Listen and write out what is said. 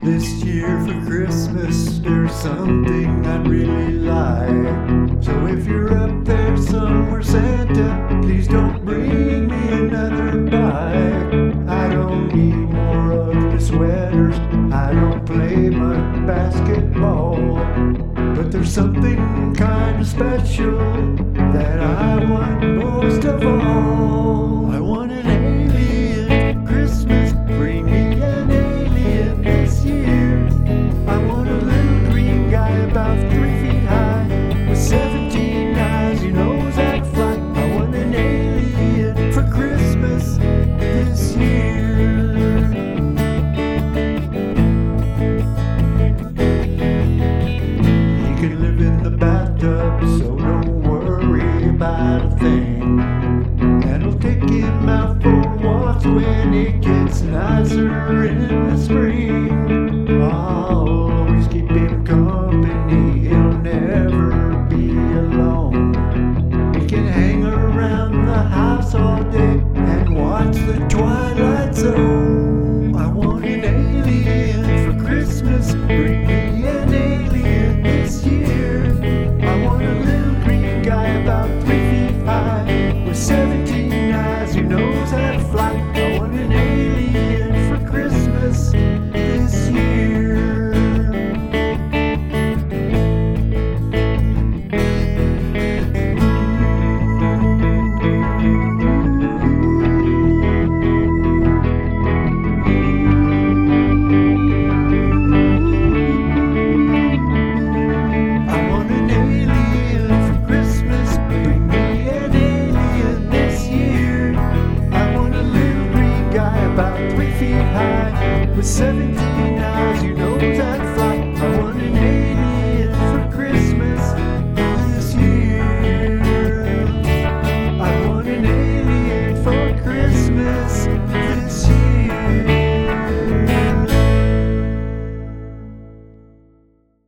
This year for Christmas, there's something I'd really like. So if you're up there somewhere, Santa, please don't bring me another bike. I don't need more ugly sweaters. I don't play much basketball. But there's something kind of special that I want most of all. I want an